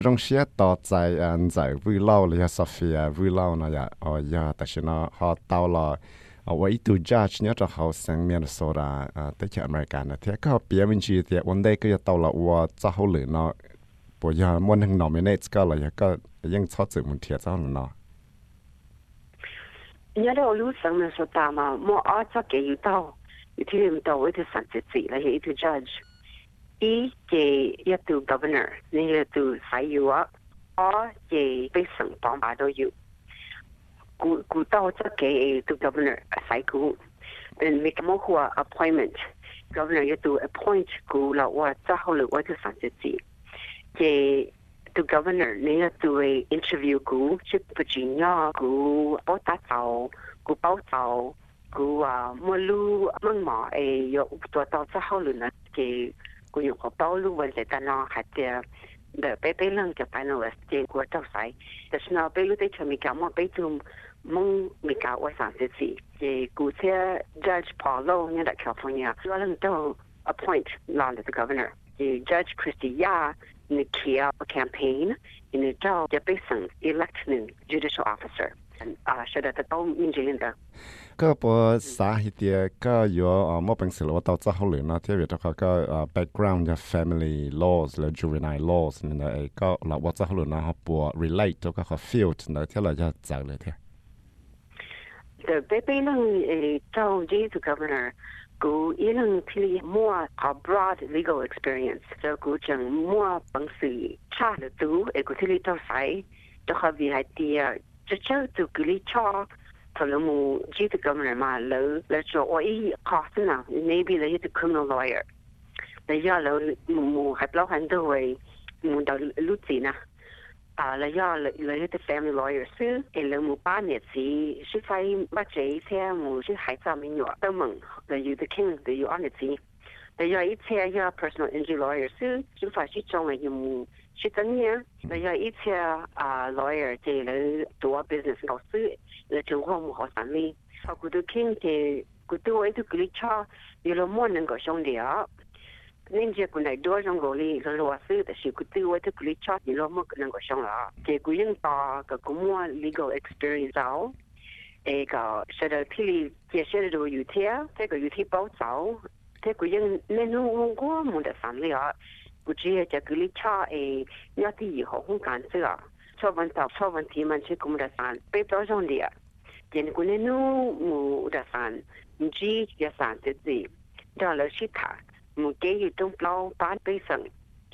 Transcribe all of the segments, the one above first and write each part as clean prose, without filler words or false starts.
trong xe tỏ chạy chạy vui lâu là Sophia vui lâu nó ya tại vì nó họ tao là vậy tu judge nhớ cho họ sang Minnesota tới chợ American thế có biết mình chỉ thì vấn đề cái tao làว่าจะเขาหรือเนาะปอยามันถึง nominate ก็เลยก็ยังชอบสื่อมันเทียเจ้าหรือเนาะ nhớ đâu lúc sáng mình số ta mà mua ở cho cái yếu tao thì mình tao với thứ sản xuất gì là hệ thứ judge ý cái yếu tố governor nên yếu tố sai yếu á ở cái被省帮把都有古到这个yếu tố governor sai古nên mình có mua appointment governor yếu tố appoint古làว่าจะเขาหรือว่าthứ sản xuất gì cái tu governor nên tu interview cũ chụp Virginia cũ báo tàu cũ báo tàu cũ mua lu mang mỏ yo tua tàu sa hao lu na cái cũ yo báo lu vấn đề ta nó hạt de bé lần cái finalist cái của tàu saiแต่ฉันเอาไปรู้ได้ทำมีการมาไปดูมึงมีการว่าสามสิบสี่cái cũเสีย Judge Paulo เนี่ยจาก California ว่าเรื่องเจ้า appoint รอง the governor cái Judge Christie Ya in the Kia campaign in the job the person elected judicial officer and should have told me in the ก็พอสาเหตุก็อยู่มั่วเป็นสิ่งว่าตัวเจ้าเขาหรือเนาะที่เวทเขาก็background จะ family laws และ juvenile laws นี่นะก็เราว่าเจ้าเขาหรือเนาะเขาปวด relate ตัวก็เขา field นะที่เราจะจักเลยที่ the baby นั่งเจ้า Jesus governor กูอีนั่งที่มั่ว broad legal experience เจ้ากูจังมั่วบางสื่อชาหรือตู้กูที่เจ้าใส่เจ้าเขาวิไอเดียจะเจ้าตัวกูลิชอบพอเรามูจีตgovernor มาแล้วจะว่าอีข้อสิ่งน่ะ maybe เลยจะ criminal lawyer แล้วย่าเรามูให้เราหันด้วยมูดาวลุจีนะแล้วย่าเลยจะ family lawyer ซึ่งเรามูป้าเนี่ยสิ是在บัจเจเทียมู是孩子没有都问แล้วอยู่ the king แล้วอยู่อันเนี่ยสิแล้วย่า一切ย่า personal injury lawyer 是在是中的有มู是怎样แล้วย่า一切lawyer 这了做 business 老师แล้ว就我มู好三里เขากูดู king 这กูดูไอ้ตัวกูลิชออยู่แล้วมั่วนึงก็ช่องเดียวnên giờ cũng này đua trong gọi li rồi luật sưแต่สิกูตื้อไว้ที่กูลิชอตนี่เราไม่ก็นั่งก็ช่องละเจ้ากูยังต่อก็กูมั่ว legal experience เอาก็เสด็จที่เจ้าเสด็จอยู่ที่แต่ก็อยู่ที่เป้าเจ้าแต่กูยังเล่นงูกูมันจะสั่นเลยอ่ะกูเชื่อจะกูลิชอตยอดที่อยู่ของการเสือชอบวันต่อชอบวันที่มันชื่อกูมันจะสั่นไปต่อช่องเดียเจ้ากูเล่นงูมันจะสั่นมึงจีจะสั่นจะจีเดี๋ยวเราชิดถ่าmột cái gì trong lâu bán bê sừng,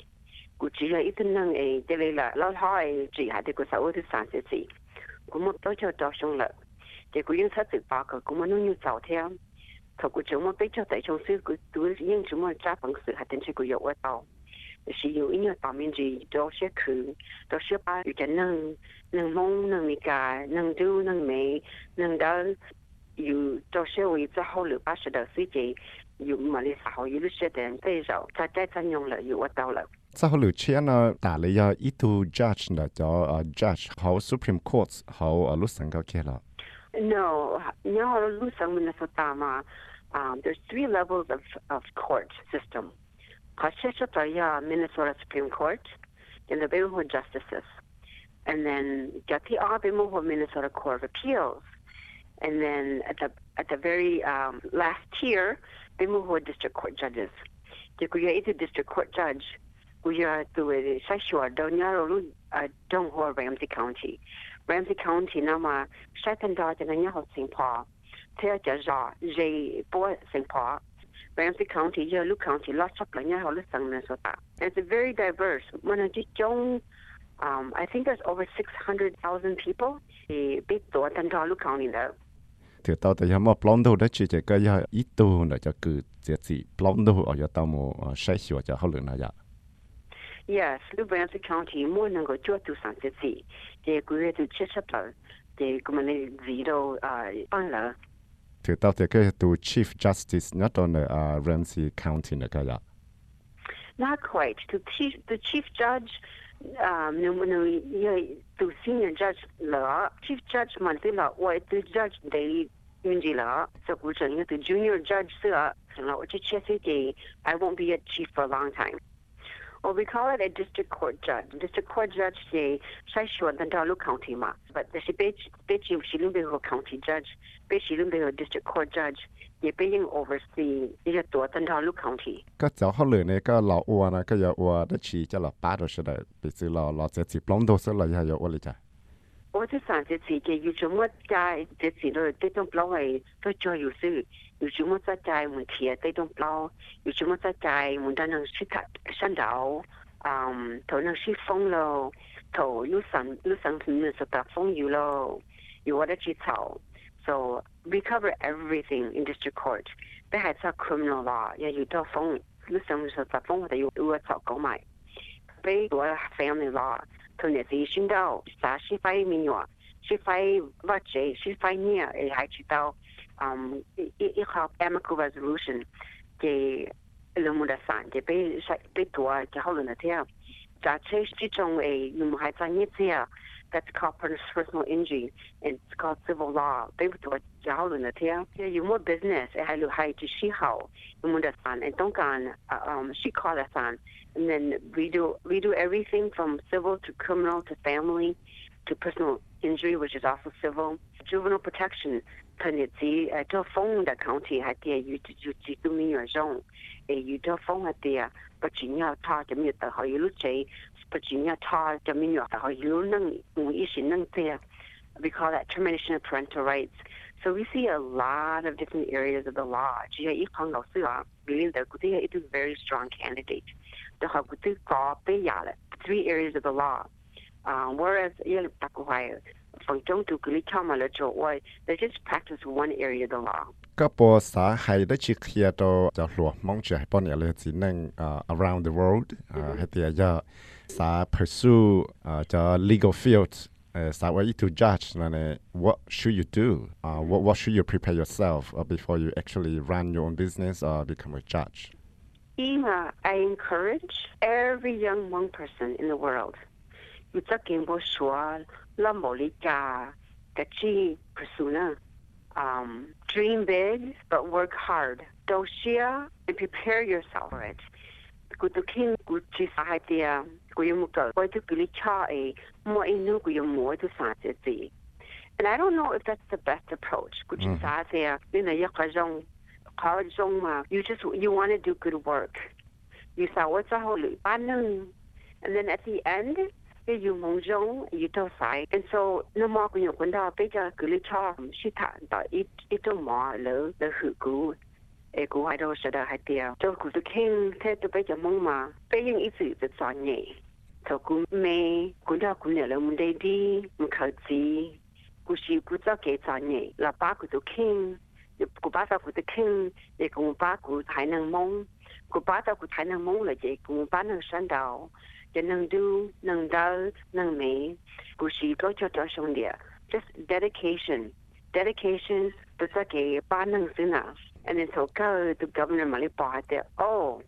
cụ chỉ là ít năng cho nên là lâu thôi chỉ hay thì cụ sáu thứ sản sẽ gì, cụ một tối cho xong lợi, thì cụ những sát tự bảo cụ muốn nuôi giàu theo, thầu cụ chúng một biết cho tại trong xứ cụ túi những chúng một trả bằng sự hạt tiền chỉ cụ dụ ở tàu, sử dụng ít nhiều tàu miền gì đó sẽ khử, đó sẽ ba cái năng năng mông năng mì cà năng du năng mì năng đó,อยู่đó sẽ vì cho hậu lửa ba sẽ được suy chỉ dùng mà đi xã hội lúc sẽ đến bây giờ ta trái chân用了有我到了。 xã hội chuyện nó đã lấy ra ít tu judge là cho judge how Supreme Court how lúc sáng cao kia là. No, no, lúc sáng Minnesota mà there's three levels of court system. Có sẽ cho Minnesota Supreme Court and the Neighborhood Justices, and then got the other Minnesota Court of Appeals, and then at the very last tier. They move to district court judges. Thì cô ấy từ district court judge, cô ấy từ sai sửa đâu nhớ rồi trong hồ Ramsey County. Ramsey County nào mà sai thành đó cho nên nhớ học Saint Paul. Thế cho rõ dây bố Saint Paul. Ramsey County giờ lúc county lots of là nhớ học lúc sang Minnesota. And it's very diverse. Mà nó chỉ trong I think there's over 600,000 people. Thì biết tổ thành đó lúc county đó. thì tao tại sao mà plong đâu đó chỉ cái gì ít tu nữa cho cứ chỉ plong đâu ở cho tao mà sai sửa cho họ lượng này vậy. Yes, lúc Ramsey County mỗi năng có chúa tu sản xuất gì, thì cứ tu chết sắp rồi, thì cũng mình gì đâu bằng là. thì tao thì cái tu Chief Justice nhất on Ramsey County nữa cái vậy. Not quite. The chief judge, tu senior judge là chief judge mà thì là vậy tu judge đấy nguyên gì là, so cũng chẳng như tu junior judge sữa, là tôi chia sẻ thì I won't be a chief for a long time. or we call it a district court judge. District court judge say sai shua dan dalu county ma, but the she shilumbe county judge, be shilumbe district court judge, ye being oversee ye to dan dalu county. ก็จะเขาเลยเนี่ยก็เราอ้วนนะก็อย่าอ้วนได้ชี้จะเราป้าเราเสด็จไปซื้อเราจะจีบล้มตัวซื้อเราอย่าอ้วนเลยจ้ะ我这上这次嘅有什么在这次咯，这种包诶都做有事，有什么在问题啊？这种包有什么在问到能去看山道，头能去风咯，头有上是打风雨咯，有我的去炒。So we cover everything in district court. 但係做 criminal law，也有到風，有上是打風或者有炒購買，俾我 family law。同你自己到啥是非民谣，是非或者是非呢？也还知道，一号 amicable resolution 嘅兩門的散，嘅被多嘅好論的聽，揸車之中誒，你們還在呢啲，that's called personal injury and it's called civil law，被多嘅好論的聽，有冇 business 係只是好，兩門的散，誒當間是 call 的散。And then we do everything from civil to criminal to family to personal injury, which is also civil. Juvenile protection, 佢哋指做風嘅 county 係啲要指到咩樣種，要做風係啲啊，不只要他咁樣就可以錄取，不只要他咁樣就可以錄能用一些能啲啊。We call that termination of parental rights. So we see a lot of different areas of the law. 只係一行老師啊，really the good is a very strong candidate. 就係佢哋講俾人咧 three areas of the law. Whereas 一嚟大個係從中到佢哋參埋嚟做，我 they just practice one area of the law. ก็ปัวสาให้ได้ชิเคลียตัวจะหลวงมองเจอให้ป้อนเนี่ยเลยจีนึงaround the world ให้เตียจะสา pursue จะ legal field สาว่า to judge นั่นเอง what should you do what should you prepare yourself before you actually run your own business or become a judge I encourage every young Hmong person in the world อยู่จะเก่งบ่ชัวลำบริกากะจี pursue นะdream big but work hard don't share and prepare yourself for it กูต้องคิดกูจะสายเดียกูยังไม่เกิดกูจะกิริชามัวนู่กูยังมัวจะสานเสีย and I don't know if that's the best approach กูจะสายเดียนี่นะยังขจงมา you want to do good work you สาวจะเอาหรือบ้านนึง and then at the endอยู่มองจงอยู่ตัวสาย and so น้ำมอกูอยู่คนเดียวไปจะกิริชาชิฐานต่ออีตัวหมอเลยหือกูกู喺度實在係掉，就佢都傾，睇到俾隻懵嘛，俾人一直就賺嘢，就佢咩，佢就佢嚟兩門地啲，唔求知，佢是佢就幾賺嘢，嗱把佢都傾，佢把就佢都傾，亦佢把佢睇能懵，佢把就佢睇能懵嚟嘅，佢把能上到，就能do能得能咩，佢是嗰隻咗上啲，just dedication 都就幾把能先啊。And then so go to Governor Malipah there. Oh,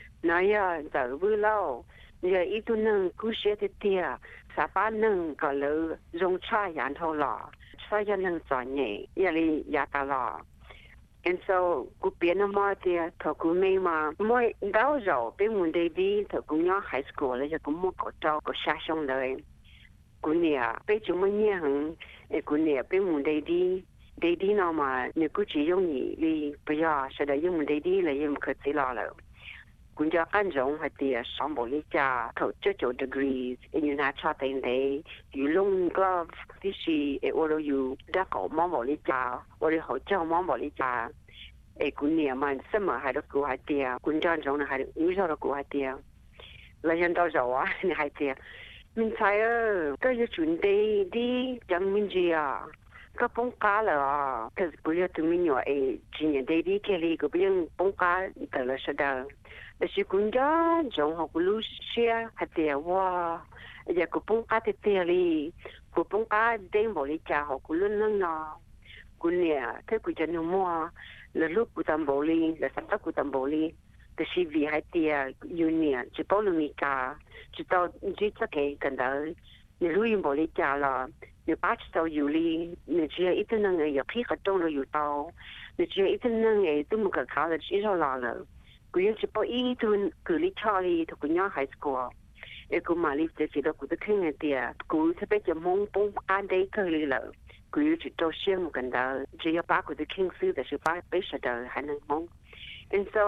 naya the willow. Nia itu nang kusia te tia. Sapa nang kalau zong cha yan ho la. Saya nang zanye. Yali yata la. And so ku pian ma tia to ku me ma. Moi dao zao pe mun de di to ku nya high school le ku mo ko tao ko sha shong le. Ku nia pe chu mo nia hang e ku nia pe mun de di弟弟呢嘛，你估计用你不要，实在用弟弟了，也不可知道了。人家看中係啲上冇呢家頭即做 degrees，然後拿出定你羽絨 glove， 啲是我都要得個冇冇呢家，我哋好將冇冇呢家，管年嘛，新聞係都估係啲，管長總係有時候都估係啲，嚟人到咗啊，你係啲，明仔啊，都要傳遞啲人民主啊。ก็ป้องกันเลยอ่ะแต่ปุยตุมิโยจีนเดดีเคลีก็เป็นป้องกันแต่ละชดาแต่สิคุณจ้าจงหกลูเชียหัดเดียว่าอยากกูป้องกันเตียลีกูป้องกันเด้งบริจาหกลุ่นนั่งนอกูเนี่ยถ้ากูจะนุ่มว่าแล้วลูกกูทำบริแล้วสัตว์กูทำบริแต่ชีวิตให้เตียอยู่เนี่ยจะป้องลุมิกาจะต้องจีจะเกี่ยกันได้เนี่ยรู้ยังบริจาละ你把持到有哩，你只要一直能有批个动了有刀，你只要一直能都没个考了，至少拿了， กูยังจะไปอีทุนกูลิชอลีทุกคนย่อไฮสคูลกูมาลิฟต์จะกูจะขึ้นเดียกูจะไปจะมองปุ่งอันใดก็เลยละกูยังจะตัวเชื่อมกันดาจะ要把กูจะขึ้นซื้อแต่是把ไปเสด还能มอง And so,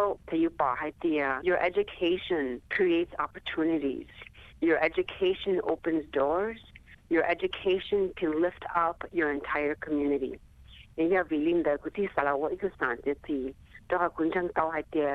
your education creates opportunities. Your education opens doors. Your education can lift up your entire community. And you're willing to go to Salawa Ikusanti. Doha Kunjang Tau Hatia,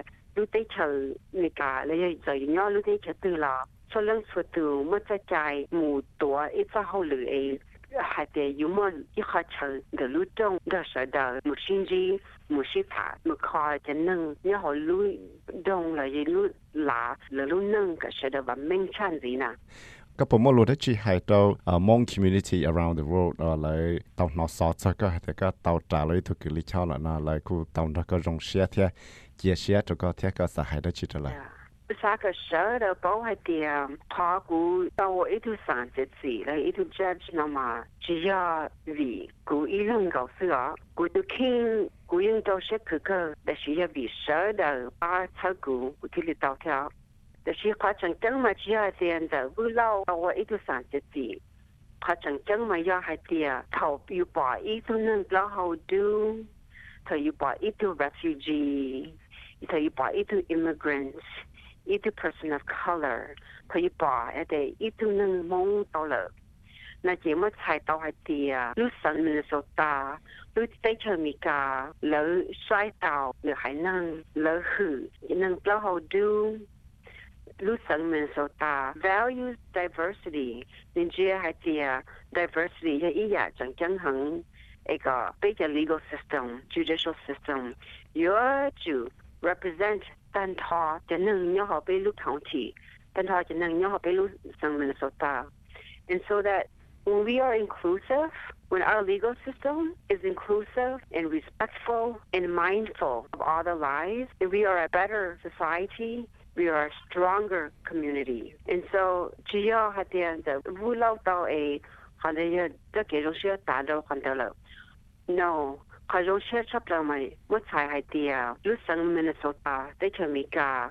Lute Nika, Lay Zayo, Lute Chatula, so long for two, Motsachai, Mutua, it's a whole a. Hade yumon ikhacha de lutong da shada mushinji mushita mukha janang nya ho lu dong la ye lu la le lu nang ka shada ba meng chan zina ก็ผมว่ารู้ได้จีให้เรามอง community around the world เลยตอนนอสอดก็แต่ก็ตอนจ่าเลยทุกลิชาวละนะเลยกูตอนนั้นก็รงเชียเทียเจียเชียทุกก็เทียก็สหายได้จีเลย萨克舍的包还点，他古到我一头三十岁了，一头 judge 那么只要为古一人告诉我，古都听古用到些可可，但是要为舍的把草古古提里到条，但是他真正嘛只要这样子，不老到我一头三十岁，他真正嘛要还点，头要把一头能老好do，他要把一头 refugee，他要把一头 immigrants。Itu person of color, 佢要把itu能蒙到了。那节目才到係啲啊，你神明所打，你非常咪噶，你摔倒，你還能你去，能比較好 do。你神明所打 values diversity， 你知係啲啊 diversity 一日正行一個比較 legal system, judicial system， 要就 represent。但他จะนึ่งย่อไปลูกท้องที่แต่他จะนึ่งย่อไปลูกสังคมสุตา and so that when we are inclusive, when our legal system is inclusive and respectful and mindful of other lives, then we are a better society, we are a stronger community. And so 只要係點的無老到可能要這幾種需要達到很多了 no佢用寫出嚟咪乜才係啲啊？如果Minnesota they can make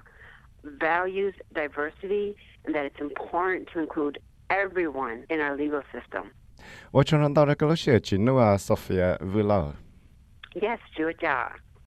values diversity and that it's important to include everyone in our legal system. 我常常到那个老师，只那个 Sophia Villa. Yes, 就这样。